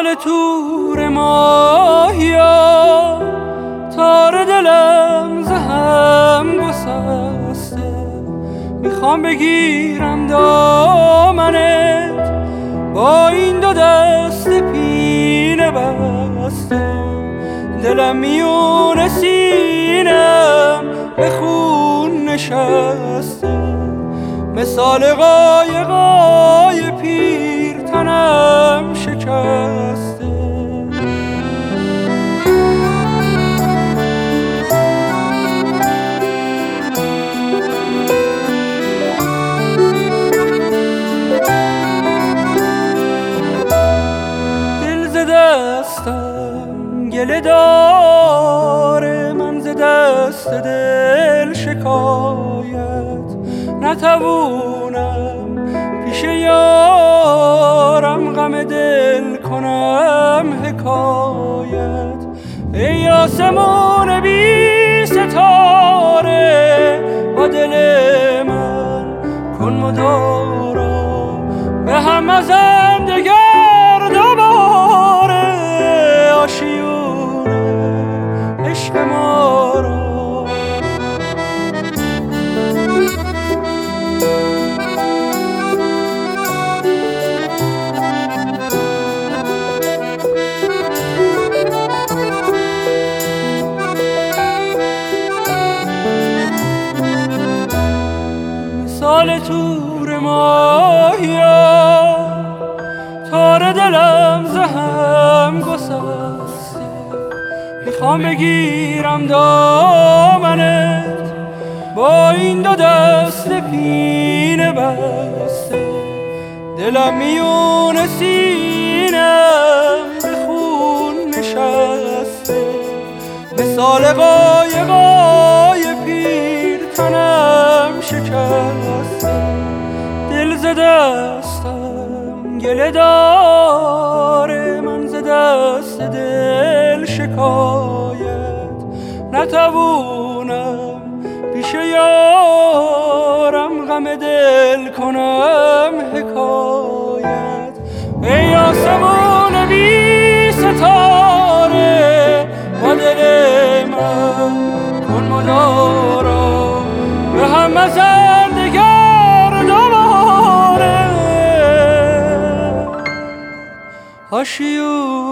مثال تور ماهیا تار دلم ز هم گسسته، میخوام بگیرم دامنت با این دو دست پینه بسته. دلم میونه سینم به خون نشسته، مثال قایقای پیر تنم شکسته. دل ز دستم گله داره، من ز دست دل شکایت نتوونم پیش یارم غم دل کنم حکایت. ای آسمون بی ستاره با دل من کن مدارا، به هم ازم دگر دوباره آشیونه عشق ما را. مثال تور ماهیا تار دلم ز هم گسسته، میخوام بگیرم دامنت با این دو دست پینه بسته. دلم میونه سینم به خون نشسته، مثال قایقای پیر تنم شکسته. دل ز دستم گله داره، من ز دست دل شکایت نتوونم پیش یارم غم دل کنم حکایت. ای آسمون بی ستاره با دل من کن مدارا، به هم ازم دگر دوباره آشیون